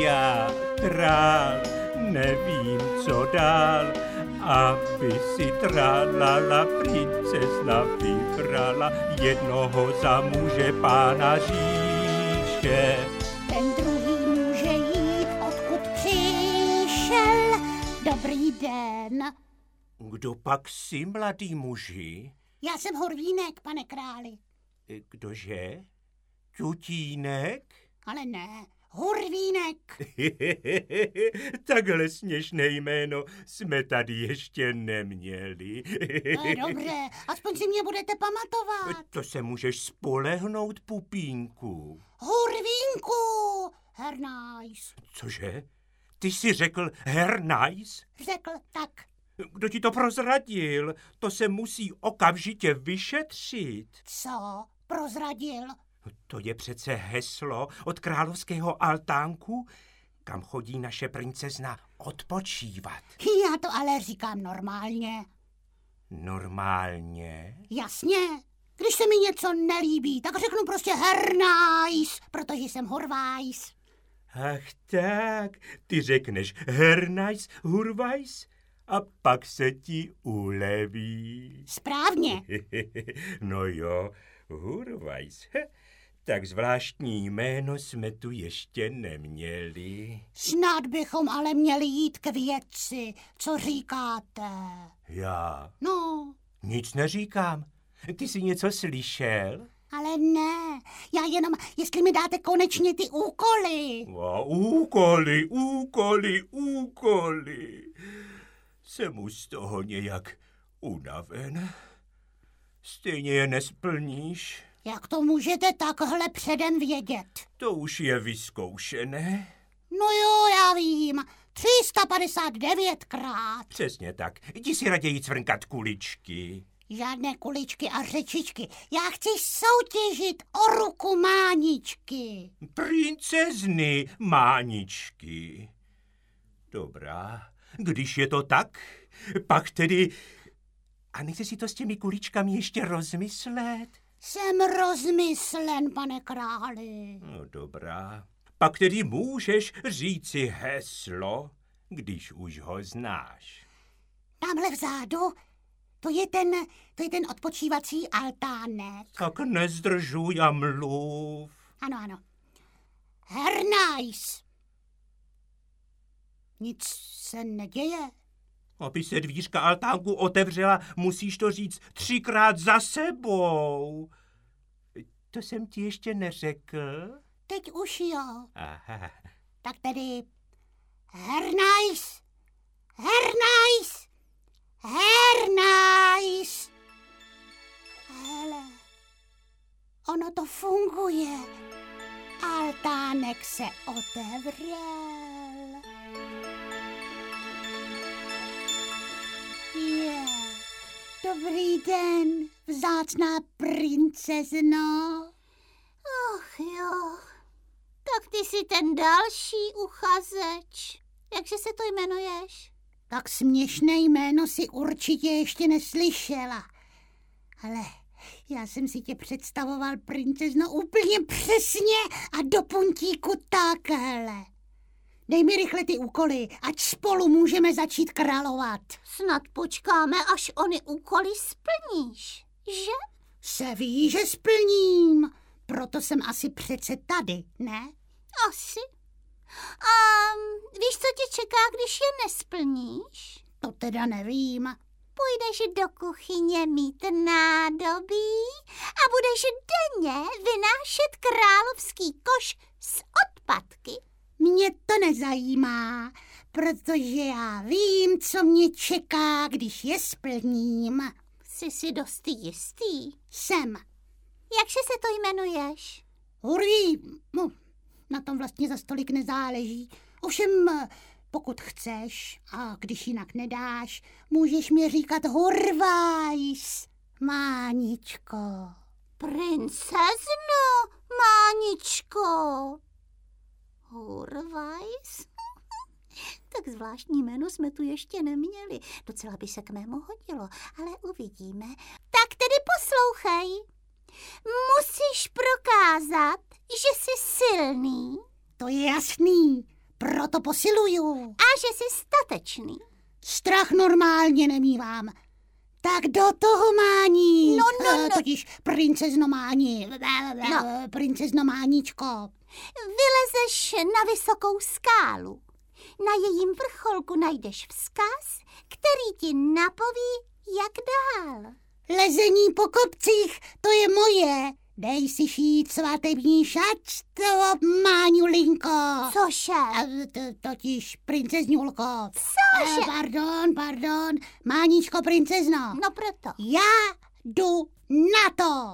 já král, nevím, co dál, aby si tralala princezna vybrala jednoho za muže pána říše. Ten druhý může jít, odkud přišel. Dobrý den. Kdo pak jsi, mladý muži? Já jsem Horvínek, pane králi. Kdože? Tutínek? Ale ne, Horvínek. Takhle směšné jméno jsme tady ještě neměli. Dobře, aspoň si mě budete pamatovat. To se můžeš spolehnout, pupínku. Horvínku, Herr Nice. Cože? Ty jsi řekl Herr Nice? Řekl tak. Kdo ti to prozradil? To se musí okamžitě vyšetřit. Co prozradil? To je přece heslo od královského altánku, kam chodí naše princezna odpočívat. Já to ale říkám normálně. Normálně? Jasně. Když se mi něco nelíbí, tak řeknu prostě Herr Nice, protože jsem Horvajs. Ach tak, ty řekneš Herr Nice, Hurvajs a pak se ti uleví. Správně. No jo, Hurvajs. Tak zvláštní jméno jsme tu ještě neměli. Snad bychom ale měli jít k věci. Co říkáte? Já? No. Nic neříkám. Ty jsi něco slyšel? Ale ne, já jenom, jestli mi dáte konečně ty úkoly. Úkoly. Jsem už z toho nějak unaven. Stejně je nesplníš. Jak to můžete takhle předem vědět? To už je vyzkoušené. No jo, já vím. 359krát. Přesně tak. Jdi si raději cvrnkat kuličky. Žádné kuličky a řečičky. Já chci soutěžit o ruku Máničky. Princezny Máničky. Dobrá, když je to tak, pak tedy... A nechce si to s těmi kuličkami ještě rozmyslet? Jsem rozmyslen, pane králi. No dobrá. Pak tedy můžeš říci heslo, když už ho znáš. Tamhle vzadu, to je ten odpočívací altánek. Tak nezdržuj a mluv. Ano. Herr Nice. Nic se neděje. Aby se dvířka altánku otevřela, musíš to říct 3krát za sebou. To jsem ti ještě neřekl? Teď už jo. Aha. Tak tedy Herr Nice. Herr Nice. Herr Nice. Hele, ono to funguje. Altánek se otevřel. Dobrý den, vzácná princezno. Ach jo, tak ty jsi ten další uchazeč. Jakže se to jmenuješ? Tak směšné jméno si určitě ještě neslyšela. Ale já jsem si tě představoval, princezno, úplně přesně a do puntíku takhle. Dej mi rychle ty úkoly, ať spolu můžeme začít královat. Snad počkáme, až ony úkoly splníš, že? Se ví, že splním. Proto jsem asi přece tady, ne? Asi. A víš, co tě čeká, když je nesplníš? To teda nevím. Půjdeš do kuchyně mít nádobí a budeš denně vynášet královský koš s odpadky. Mě to nezajímá, protože já vím, co mě čeká, když je splním. Jsi si dost jistý? Jsem. Jakže se to jmenuješ? Hurví, no, na tom vlastně za stolik nezáleží. Ovšem, pokud chceš a když jinak nedáš, můžeš mi říkat Hurvajs, Máničko. Princezno, Máničko. Hurvajs? Tak zvláštní jméno jsme tu ještě neměli. Docela by se k mému hodilo, ale uvidíme. Tak tedy poslouchej. Musíš prokázat, že jsi silný. To je jasný. proto posiluju. A že jsi statečný. Strach normálně nemívám. Tak do toho, Máni. No. Totiž princezno Máni. Princezno Máničko. Vylezeš na vysokou skálu. Na jejím vrcholku najdeš vzkaz, který ti napoví, jak dál. Lezení po kopcích, to je moje. Dej si šít svatební šatstvo, Máňulinko. Cože? Totiž princezňulko. Cože? Pardon, Máničko princezno. No proto. Já jdu na to.